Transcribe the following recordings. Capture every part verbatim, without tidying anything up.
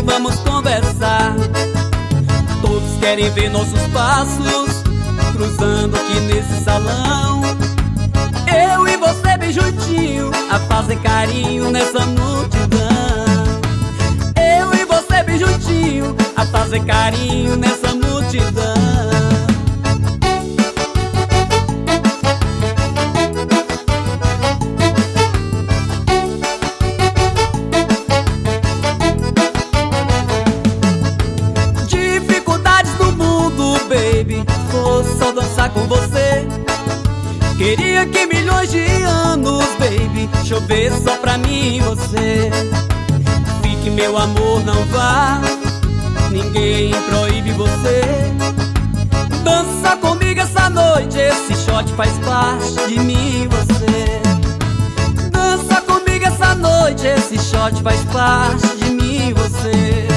vamos conversar. Todos querem ver nossos passos cruzando aqui nesse salão. Eu e você bem juntinho a fazer carinho nessa multidão. Eu e você bem juntinho a fazer carinho nessa multidão. Dificuldades do mundo, baby, vou só dançar com você. Queria que milhões de anos, baby, chover só pra mim e você. Fique, meu amor, não vá, ninguém proíbe você. Dança comigo essa noite, esse shot faz parte de mim e você. Dança comigo essa noite, esse shot faz parte de mim e você.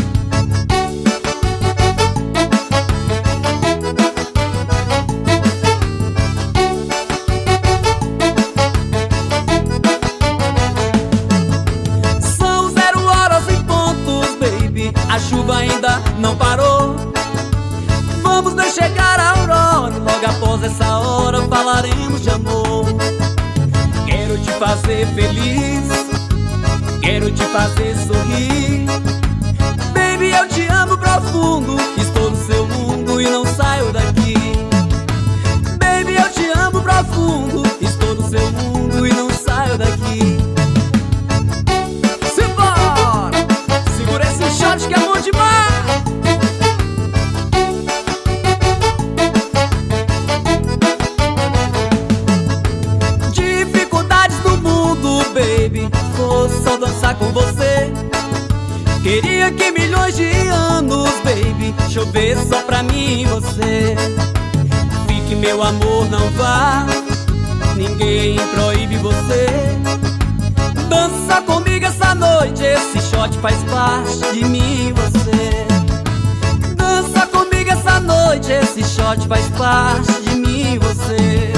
A chuva ainda não parou. Vamos nos chegar à aurora. Logo após essa hora falaremos de amor. Quero te fazer feliz, quero te fazer sorrir. Baby, eu te amo profundo, estou no seu mundo e não saio daqui. Baby, eu te amo profundo, estou no seu mundo e não saio daqui. Que é bom demais. Dificuldades do mundo, baby, vou só dançar com você. Queria que milhões de anos, baby, chover só pra mim e você. Fique, meu amor, não vá, ninguém proíbe você. Dança comigo essa noite, esse shot faz parte de mim e você. Dança comigo essa noite, esse shot faz parte de mim e você.